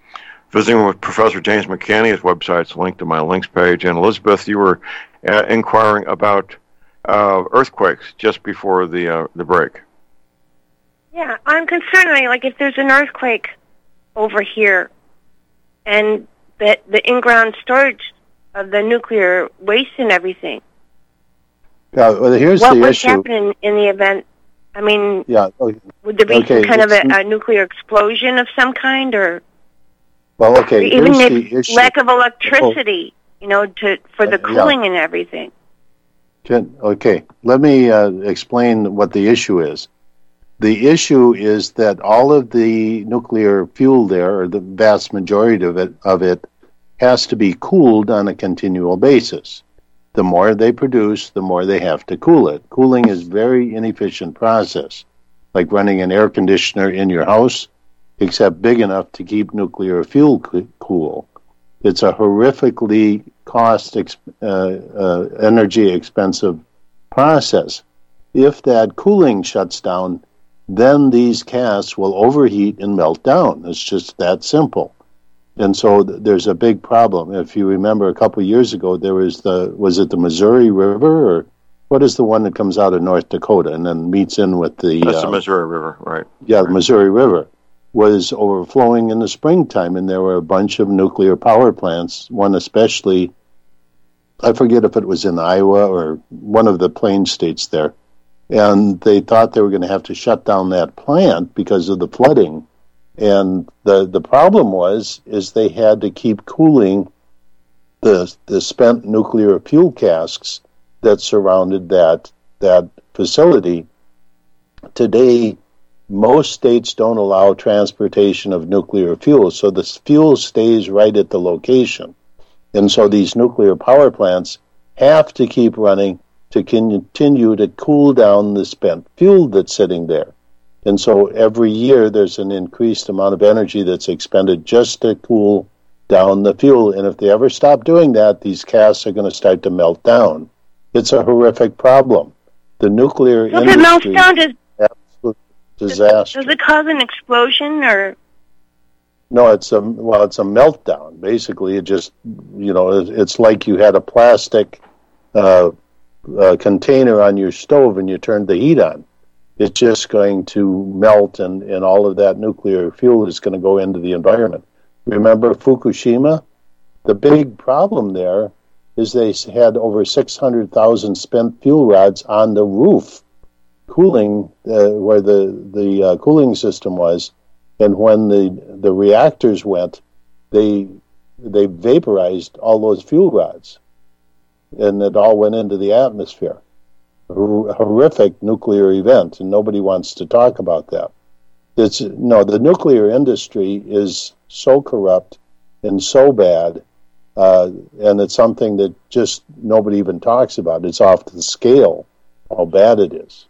visiting with Professor James McCanny. His website's linked to my links page. And Elizabeth, you were uh, inquiring about uh, earthquakes just before the uh, the break.
Yeah, I'm concerned. Like, if there's an earthquake over here, and the the in-ground storage of the nuclear waste and everything.
Yeah, well, here's
what
the
would
issue.
happen in, in the event? I mean,
yeah, okay.
would there be
okay.
some kind of a,
It's-
a nuclear explosion of some kind, or
Well, okay,
even
here's
if
the issue.
lack of electricity, you know, to for the
Uh, yeah.
cooling and everything?
Can, okay, let me uh, explain what the issue is. The issue is that all of the nuclear fuel there, or the vast majority of it, of it, has to be cooled on a continual basis. The more they produce, the more they have to cool it. Cooling is a very inefficient process, like running an air conditioner in your house, except big enough to keep nuclear fuel co- cool. It's a horrifically cost ex- uh, uh, energy expensive process. If that cooling shuts down, then these casts will overheat and melt down. It's just that simple. And so th- there's a big problem. If you remember a couple of years ago, there was the, was it the Missouri River, or what is the one that comes out of North Dakota and then meets in with the...
That's the
uh,
Missouri River, right?
Yeah, the Missouri River was overflowing in the springtime, and there were a bunch of nuclear power plants, one especially, I forget if it was in Iowa or one of the plain states there, and they thought they were going to have to shut down that plant because of the flooding. And the the problem was is they had to keep cooling the the spent nuclear fuel casks that surrounded that that facility. Today, most states don't allow transportation of nuclear fuel, so the fuel stays right at the location. And so these nuclear power plants have to keep running to continue to cool down the spent fuel that's sitting there. And so every year there's an increased amount of energy that's expended just to cool down the fuel. And if they ever stop doing that, these casks are going to start to melt down. It's a horrific problem. The nuclear
So if it melts
industry...
down, does,
absolute disaster.
does it cause an explosion, or...
No, it's a well, it's a meltdown. Basically, it just, you know, it, it's like you had a plastic uh, uh, container on your stove and you turned the heat on. It's just going to melt, and, and all of that nuclear fuel is going to go into the environment. Remember Fukushima? The big problem there is they had over six hundred thousand spent fuel rods on the roof, cooling uh, where the the uh, cooling system was. And when the, the reactors went, they they vaporized all those fuel rods, and it all went into the atmosphere. A horrific nuclear event, and nobody wants to talk about that. It's no, the nuclear industry is so corrupt and so bad, uh, and it's something that just nobody even talks about. It's off the scale how bad it is.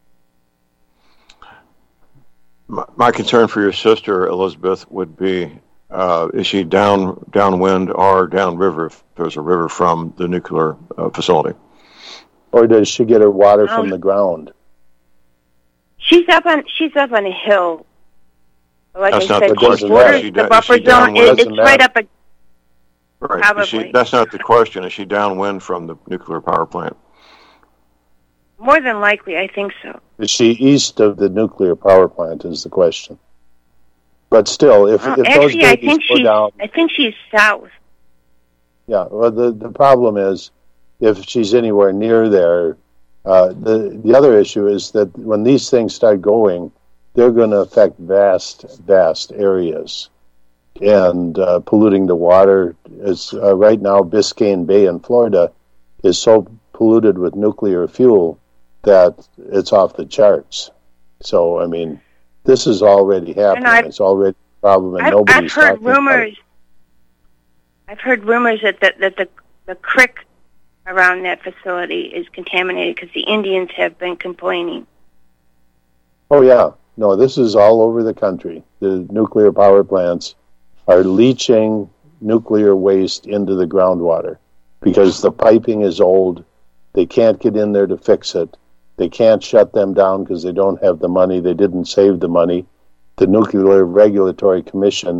My concern for your sister, Elizabeth, would be, uh, is she down downwind or downriver if there's a river from the nuclear uh, facility?
Or does she get her water
Um,
from the ground?
She's up on she's up on a hill. Like
That's
I
not
said,
the
she
question.
borders
Is she
the
da-
buffer
is she
zone.
downwind?
It, it's
Doesn't
right
matter.
up a
Right. Is she,
Probably.
that's not the question. Is she downwind from the nuclear power plant?
more than likely. I think so.
Is she east of the nuclear power plant is the question. But still, if,
Uh,
if those
actually, I
babies
think
go
she's
down,
I think she's south.
yeah. Well, the the problem is if she's anywhere near there. Uh, the the other issue is that when these things start going, they're going to affect vast vast areas, and uh, polluting the water. Is uh, right now Biscayne Bay in Florida is so polluted with nuclear fuel that it's off the charts. So I mean, this is already happening.
I've-
It's already a problem, and
I've,
nobody's
I've heard
talking about
rumors.
it.
I've heard rumors that the, that the the creek around that facility is contaminated because the Indians have been complaining.
Oh, yeah. No, this is all over the country. The nuclear power plants are leaching nuclear waste into the groundwater because the piping is old. They can't get in there to fix it. They can't shut them down because they don't have the money. They didn't save the money. The Nuclear Regulatory Commission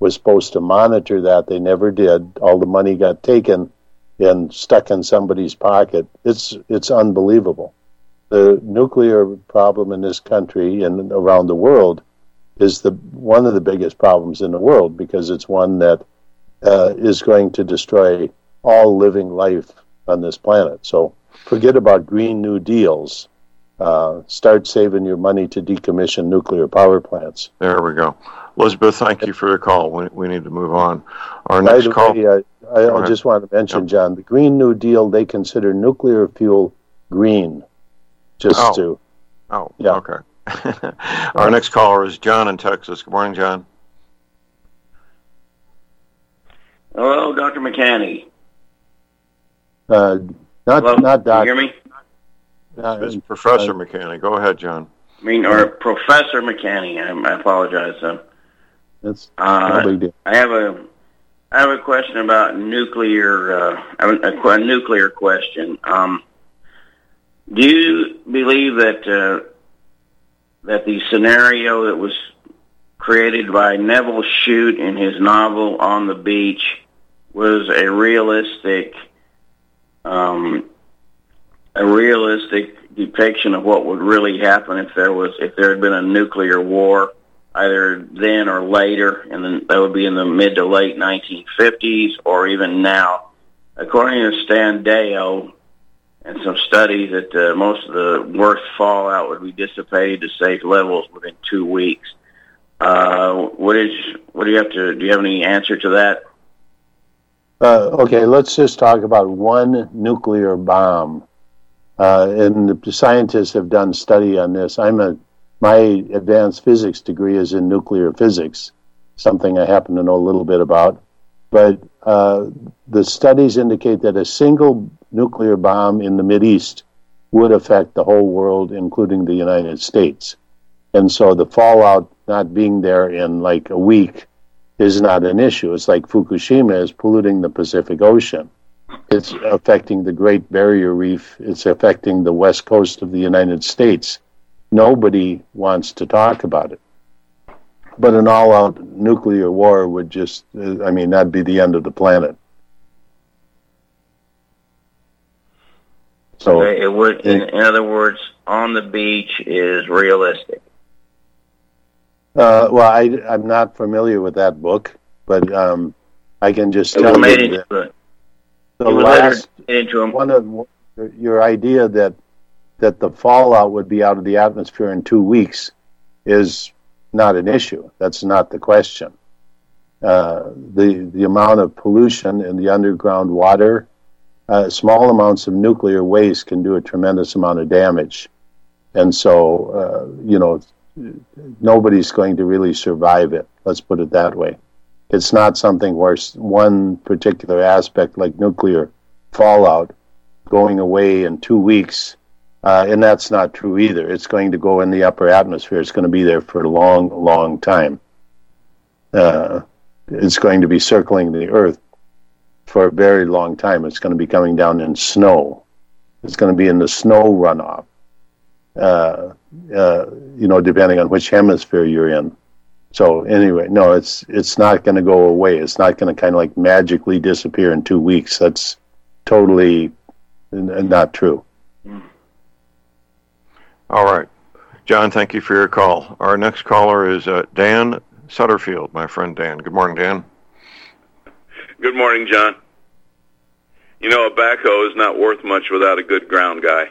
was supposed to monitor that. They never did. All the money got taken and stuck in somebody's pocket. It's it's unbelievable. The nuclear problem in this country and around the world is the one of the biggest problems in the world, because it's one that uh, is going to destroy all living life on this planet. So forget about Green New Deals. Uh, start saving your money to decommission nuclear power plants.
There we go. Elizabeth, thank you for your call. We, we need to move on. Our
By
next
the
call.
way, I, I, I just want to mention, yep. John, the Green New Deal, they consider nuclear fuel green. Just
oh.
to.
Oh,
yeah.
Okay. Our next caller is John in Texas. Good morning, John.
Hello, Doctor McCanny.
Uh, not,
Hello?
not Doctor.
Can you hear me?
Uh,
it's Professor uh, McCanny. Go ahead, John.
I mean, or Professor McCanny. I, I apologize. Uh,
That's
uh,
no big deal.
I have a, I have a question about nuclear. Uh, a, a, a nuclear question. Um, do you believe that uh, that the scenario that was created by Neville Shute in his novel On the Beach was a realistic? Um, a realistic depiction of what would really happen if there was if there had been a nuclear war, either then or later, and then that would be in the mid to late nineteen fifties or even now. According to Stan Deyo and some studies, that uh, most of the worst fallout would be dissipated to safe levels within two weeks. Uh, what is what do you have to do? You have any answer to that?
Uh, okay, let's just talk about one nuclear bomb. Uh, and the scientists have done study on this. I'm a my advanced physics degree is in nuclear physics, something I happen to know a little bit about. But uh, the studies indicate that a single nuclear bomb in the Mideast would affect the whole world, including the United States. And so the fallout not being there in like a week is not an issue. It's like Fukushima is polluting the Pacific Ocean. It's affecting the Great Barrier Reef. It's affecting the west coast of the United States. Nobody wants to talk about it. But an all-out nuclear war would just, I mean, that'd be the end of the planet. So
it would, in, in other words, On the Beach is realistic.
Uh, well, I, I'm not familiar with that book, but um, I can just tell you that
the,
the last into one of your idea that that the fallout would be out of the atmosphere in two weeks is not an issue. That's not the question. Uh, the the amount of pollution in the underground water, uh, small amounts of nuclear waste can do a tremendous amount of damage, and so uh, you know. Nobody's going to really survive it. Let's put it that way. It's not something where one particular aspect like nuclear fallout going away in two weeks, uh, and that's not true either. It's going to go in the upper atmosphere. It's going to be there for a long, long time. Uh, it's going to be circling the Earth for a very long time. It's going to be coming down in snow. It's going to be in the snow runoff. Uh, uh, you know, depending on which hemisphere you're in. So anyway, no, it's it's not going to go away. It's not going to kind of like magically disappear in two weeks. That's totally n- not true.
All right. John, thank you for your call. Our next caller is uh, Dan Sutterfield, my friend Dan. Good morning, Dan.
Good morning, John. You know, a backhoe is not worth much without a good ground guy.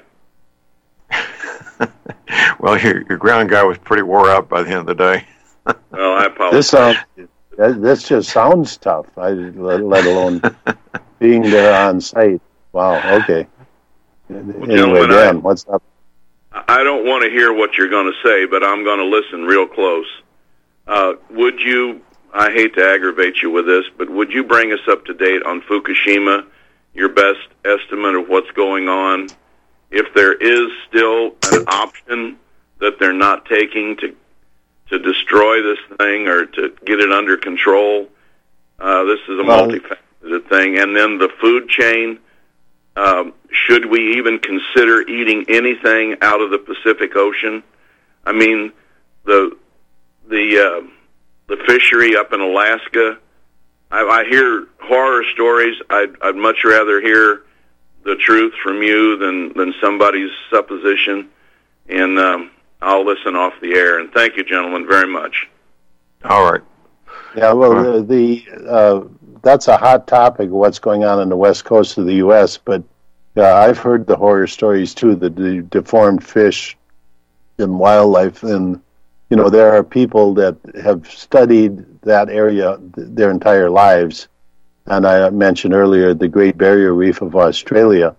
Well, your, your ground guy was pretty wore out by the end of the day.
Well, I apologize.
This, sounds, this just sounds tough, I, let, let alone being there on site. Wow, okay.
Well,
anyway, Dan, I, what's up?
I don't want to hear what you're going to say, but I'm going to listen real close. Uh, would you, I hate to aggravate you with this, but would you bring us up to date on Fukushima, your best estimate of what's going on? If there is still an option that they're not taking to to destroy this thing or to get it under control, uh, this is a well, multifaceted thing. And then the food chain, um, should we even consider eating anything out of the Pacific Ocean? I mean, the the uh, the fishery up in Alaska. I, I hear horror stories. I'd, I'd much rather hear the truth from you than, than somebody's supposition. And um, I'll listen off the air. And thank you, gentlemen, very much.
All right.
Yeah, well, the, the uh, that's a hot topic of what's going on in the west coast of the U S, but uh, I've heard the horror stories, too, the, the deformed fish and wildlife. And, you know, there are people that have studied that area th- their entire lives. And I mentioned earlier the Great Barrier Reef of Australia,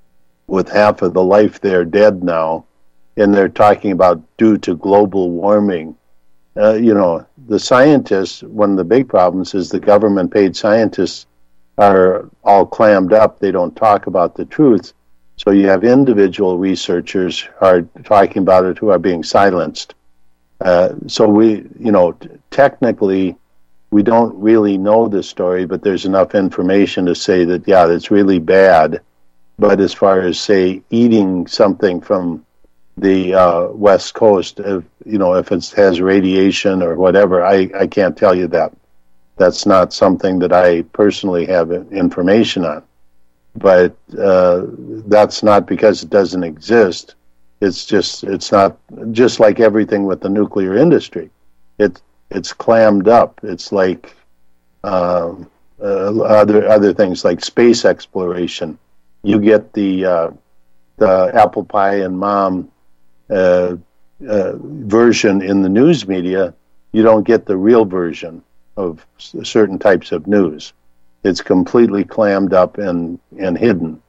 with half of the life there dead now. And they're talking about due to global warming. Uh, you know, the scientists, one of the big problems is the government-paid scientists are all clammed up. They don't talk about the truth. So you have individual researchers who are talking about it who are being silenced. Uh, so we, you know, t- technically, we don't really know the story, but there's enough information to say that, yeah, it's really bad. But as far as, say, eating something from the uh, West Coast, if, you know, if it has radiation or whatever, I, I can't tell you that. That's not something that I personally have information on. But uh, that's not because it doesn't exist. It's just, it's not, just like everything with the nuclear industry. It, it's clammed up. It's like uh, uh, other other things like space exploration. You get the, uh, the apple pie and mom Uh, uh, version in the news media, you don't get the real version of s- certain types of news. It's completely clammed up and, and hidden.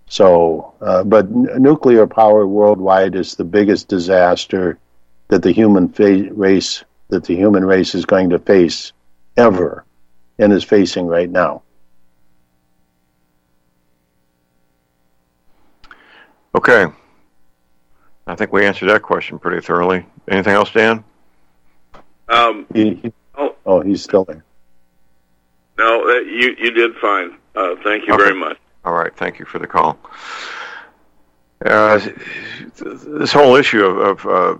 So, uh, but n- nuclear power worldwide is the biggest disaster that the human fa- race that the human race is going to face ever, and is facing right now.
Okay. I think we answered that question pretty thoroughly. Anything else, Dan?
Um,
he, he,
oh,
oh, he's still there.
No, uh, you you did fine. Uh, thank you
Okay.
very much.
All right. Thank you for the call. Uh, this whole issue of, of uh,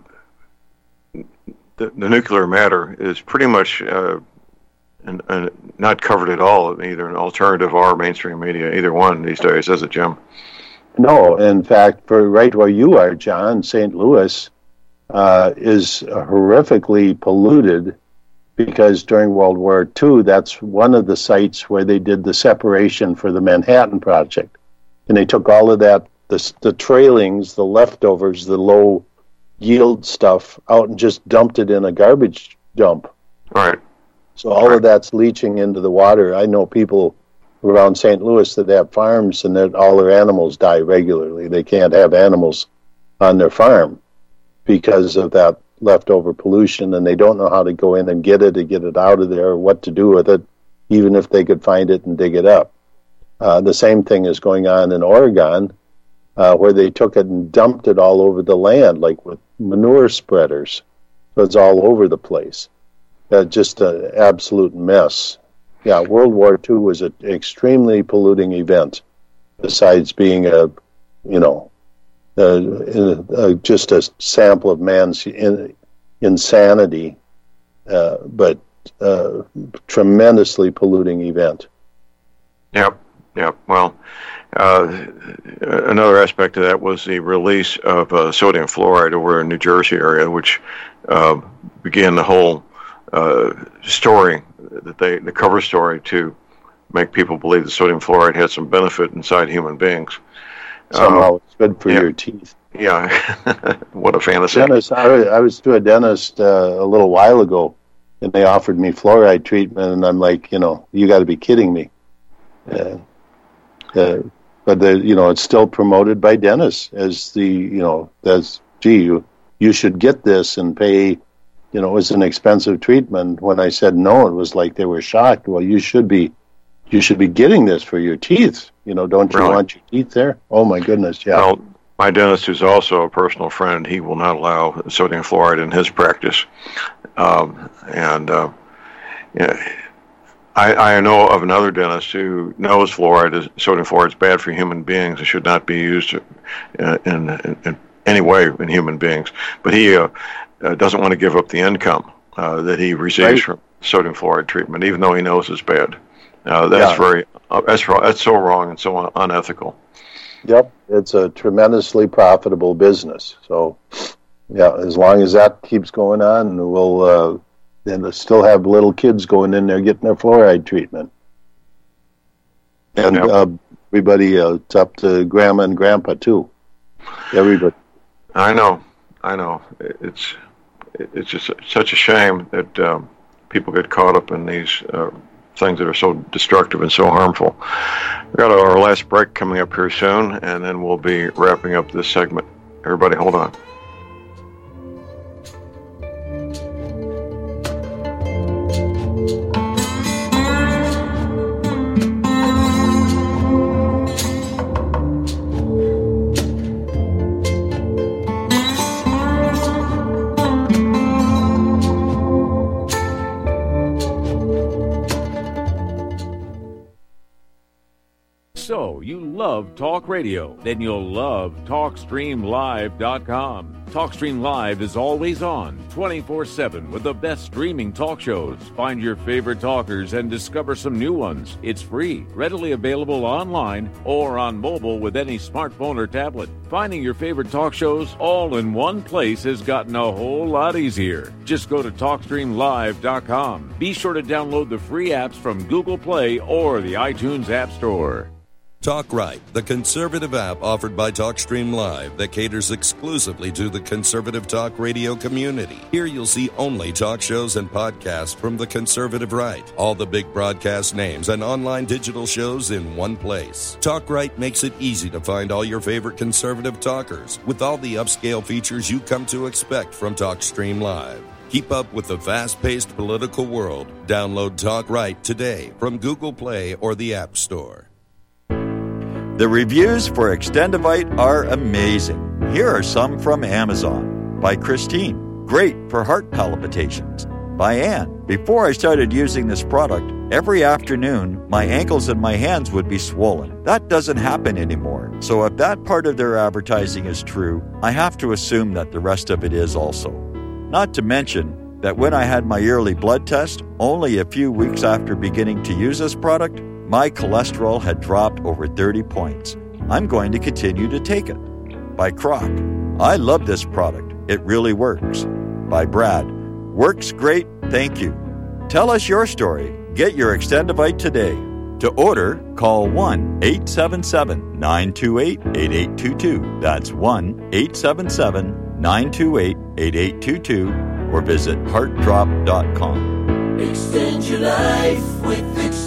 the, the nuclear matter is pretty much uh, an, an, not covered at all in either an alternative or mainstream media, either one these days, is it, Jim?
No, in fact, for right where you are, John, Saint Louis uh, is horrifically polluted because during World War Two, that's one of the sites where they did the separation for the Manhattan Project. And they took all of that, the, the trailings, the leftovers, the low yield stuff out and just dumped it in a garbage dump.
All right.
So all of that's leaching into the water. I know people around Saint Louis that have farms and that all their animals die regularly. They can't have animals on their farm because of that leftover pollution, and they don't know how to go in and get it, to get it out of there, or what to do with it, even if they could find it and dig it up. Uh, the same thing is going on in Oregon, uh, where they took it and dumped it all over the land, like with manure spreaders. So it's all over the place. Uh, just an absolute mess. Yeah, World War Two was an extremely polluting event, besides being a, you know, uh, uh, just a sample of man's in, insanity, uh, but uh, tremendously polluting event.
Yep, yep. Well, uh, another aspect of that was the release of uh, sodium fluoride over in New Jersey area, which uh, began the whole uh, story, that they the cover story to make people believe that sodium fluoride had some benefit inside human beings.
Somehow
uh,
it's good for
yeah.
your teeth.
Yeah, what a fantasy.
Dentist, I, I was to a dentist uh, a little while ago, and they offered me fluoride treatment, and I'm like, you know, you got to be kidding me. Uh, uh, but the, you know, it's still promoted by dentists as the, you know, as gee, you you should get this and pay. You know, it was an expensive treatment. When I said no, it was like they were shocked. Well, you should be, you should be getting this for your teeth. You know, don't you
Really?
want your teeth there? Oh my goodness, yeah.
Well, my dentist, who's also a personal friend, he will not allow sodium fluoride in his practice. Um, and uh, yeah, I, I know of another dentist who knows fluoride is sodium fluoride is bad for human beings and should not be used in, in, in any way in human beings. But he uh, uh, doesn't want to give up the income uh, that he receives
Right.
from sodium fluoride treatment, even though he knows it's bad. Uh, that's yeah. very uh, that's that's so wrong and so un- unethical.
Yep, it's a tremendously profitable business. So, yeah, as long as that keeps going on, we'll uh, then still have little kids going in there getting their fluoride treatment. And yep. uh, everybody, uh, it's up to grandma and grandpa too. Everybody.
I know, I know. It's it's just such a shame that um, people get caught up in these uh, things that are so destructive and so harmful. We've got our last break coming up here soon, and then we'll be wrapping up this segment. Everybody, hold on.
So, you love talk radio? Then you'll love talk stream live dot com. TalkStream Live is always on, twenty-four seven, with the best streaming talk shows. Find your favorite talkers and discover some new ones. It's free, readily available online or on mobile with any smartphone or tablet. Finding your favorite talk shows all in one place has gotten a whole lot easier. Just go to talk stream live dot com. Be sure to download the free apps from Google Play or the iTunes App Store.
Talk Right, the conservative app offered by TalkStream Live that caters exclusively to the conservative talk radio community. Here you'll see only talk shows and podcasts from the conservative right. All the big broadcast names and online digital shows in one place. Talk Right makes it easy to find all your favorite conservative talkers with all the upscale features you come to expect from TalkStream Live. Keep up with the fast-paced political world. Download Talk Right today from Google Play or the App Store.
The reviews for Extendivite are amazing. Here are some from Amazon. By Christine, great for heart palpitations. By Ann, before I started using this product, every afternoon my ankles and my hands would be swollen. That doesn't happen anymore. So if that part of their advertising is true, I have to assume that the rest of it is also. Not to mention that when I had my yearly blood test, only a few weeks after beginning to use this product, my cholesterol had dropped over thirty points. I'm going to continue to take it. By Croc, I love this product. It really works. By Brad, works great, thank you. Tell us your story. Get your Extendivite today. To order, call one eight seven seven, nine two eight, eight eight two two. That's one eight seven seven, nine two eight, eight eight two two or visit heart drop dot com.
Extend your life with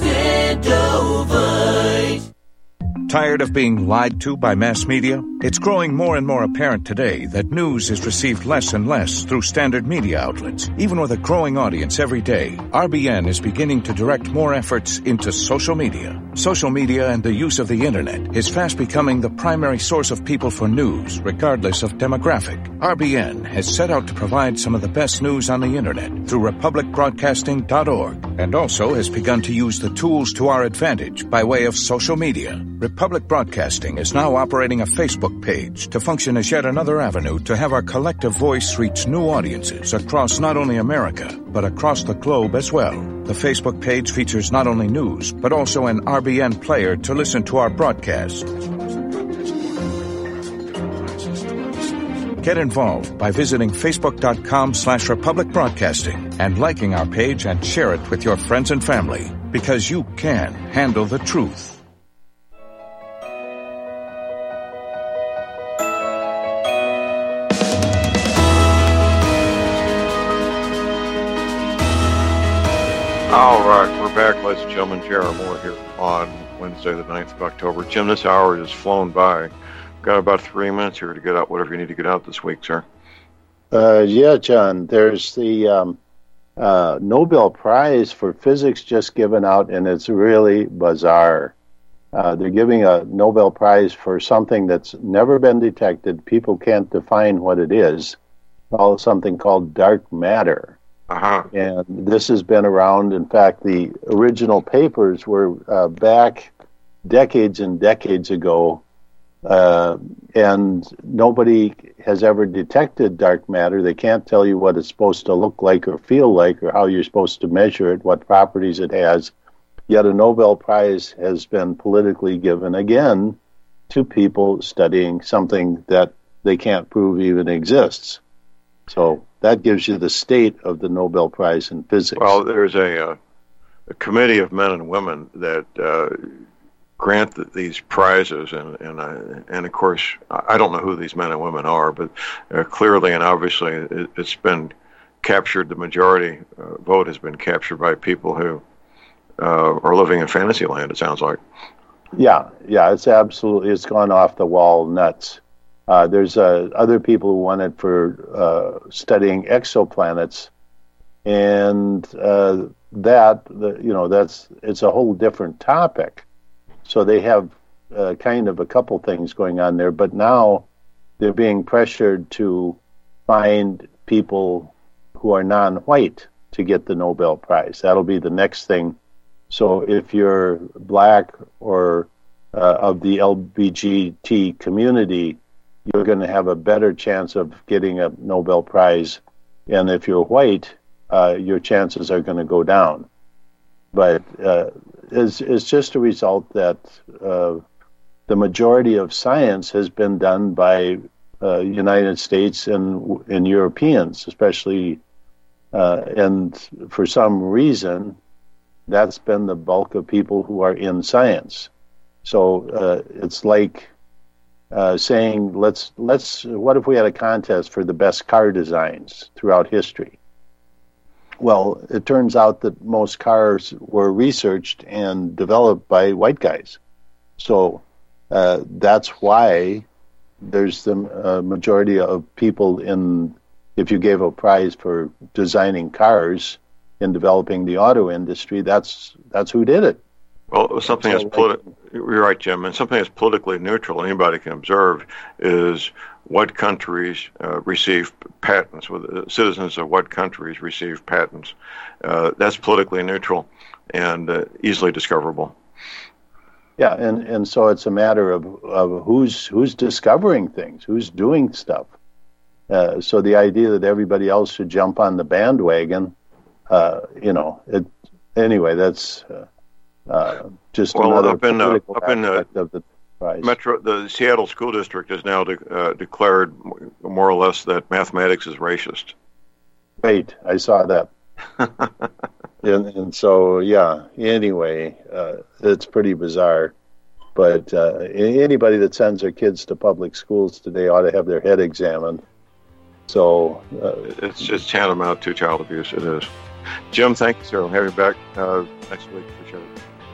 Extendovite.
Tired of being lied to by mass media? It's growing more and more apparent today that news is received less and less through standard media outlets. Even with a growing audience every day, R B N is beginning to direct more efforts into social media. Social media and the use of the internet is fast becoming the primary source of people for news, regardless of demographic. R B N has set out to provide some of the best news on the internet through republic broadcasting dot org, and also has begun to use the tools to our advantage by way of social media. Republic Broadcasting is now operating a Facebook page to function as yet another avenue to have our collective voice reach new audiences across not only America, but across the globe as well. The Facebook page features not only news, but also an R B N player to listen to our broadcasts. Get involved by visiting facebook.com slash Republic Broadcasting and liking our page and share it with your friends and family, because you can handle the truth.
All right, we're back, ladies and gentlemen. J R Moore here on Wednesday, the ninth of October. Jim, this hour has flown by. Got about three minutes here to get out whatever you need to get out this week, sir.
Uh, yeah, John, there's the um, uh, Nobel Prize for Physics just given out, and it's really bizarre. Uh, they're giving a Nobel Prize for something that's never been detected. People can't define what it is. It's something called dark matter.
Uh-huh.
And this has been around. In fact, the original papers were uh, back decades and decades ago uh, and nobody has ever detected dark matter. They can't tell you what it's supposed to look like or feel like or how you're supposed to measure it, what properties it has. Yet a Nobel Prize has been politically given again to people studying something that they can't prove even exists. So that gives you the state of the Nobel Prize in physics.
Well, there's a, uh, a committee of men and women that uh, grant th- these prizes, and and, uh, and of course, I don't know who these men and women are, but uh, clearly and obviously it, it's been captured, the majority uh, vote has been captured by people who uh, are living in fantasy land, it sounds like.
Yeah, yeah, it's absolutely, it's gone off the wall nuts. Uh, there's uh, other people who want it for uh, studying exoplanets, and uh, that, the, you know, that's, it's a whole different topic. So they have uh, kind of a couple things going on there, but now they're being pressured to find people who are non-white to get the Nobel Prize. That'll be the next thing. So if you're black or uh, of the L G B T community, you're going to have a better chance of getting a Nobel Prize. And if you're white, uh, your chances are going to go down. But uh, it's, it's just a result that uh, the majority of science has been done by uh, United States and, and Europeans, especially. Uh, and for some reason, that's been the bulk of people who are in science. So uh, it's like uh, saying, let's let's. what if we had a contest for the best car designs throughout history? Well, it turns out that most cars were researched and developed by white guys. So uh, that's why there's the uh, majority of people in, if you gave a prize for designing cars in developing the auto industry, that's that's who did it.
Well, something that's politi- you're right, Jim, and something that's politically neutral, anybody can observe, is what countries uh, receive patents, with uh, citizens of what countries receive patents. Uh, that's politically neutral and uh, easily discoverable.
Yeah, and, and so it's a matter of, of who's who's discovering things, who's doing stuff. Uh, so the idea that everybody else should jump on the bandwagon, uh, you know, it anyway, that's uh, uh, just
well,
another
up in, uh,
political
up in, uh,
aspect of the prize.
Metro, the Seattle School District has now de- uh, declared more or less that mathematics is racist.
Right, I saw that. and, and so, yeah, anyway, uh, it's pretty bizarre. But uh, anybody that sends their kids to public schools today ought to have their head examined. So
uh, it's just tantamount to child abuse. It is. Jim, thank you, sir. I'll have you back uh, next week for sure.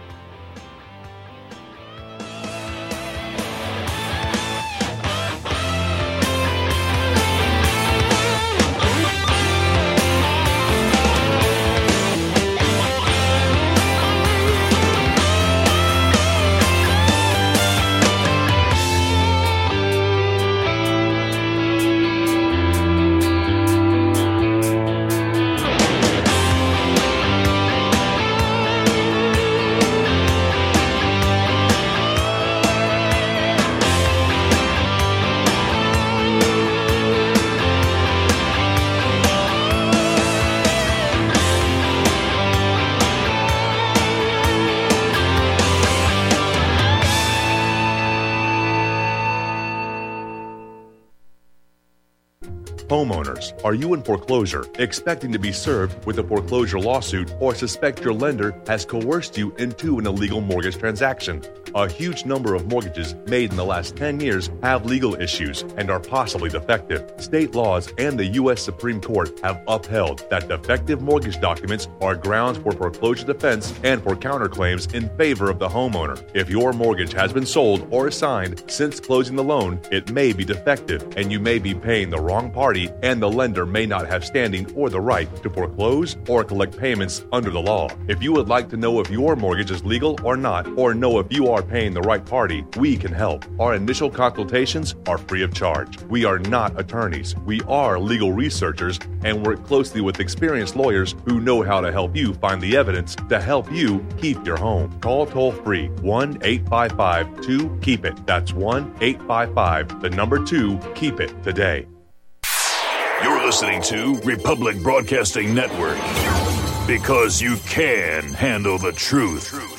Homeowners, are you in foreclosure, expecting to be served with a foreclosure lawsuit, or suspect your lender has coerced you into an illegal mortgage transaction? A huge number of mortgages made in the last ten years have legal issues and are possibly defective. State laws and the U S Supreme Court have upheld that defective mortgage documents are grounds for foreclosure defense and for counterclaims in favor of the homeowner. If your mortgage has been sold or assigned since closing the loan, it may be defective and you may be paying the wrong party, and the lender may not have standing or the right to foreclose or collect payments under the law. If you would like to know if your mortgage is legal or not, or know if you are are paying the right party, we can help. Our initial consultations are free of charge. We are not attorneys. We are legal researchers and work closely with experienced lawyers who know how to help you find the evidence to help you keep your home. Call toll-free one eight five five two keep it. That's one eight five five, the number two, keep it today.
You're listening to Republic Broadcasting Network, because you can handle the truth.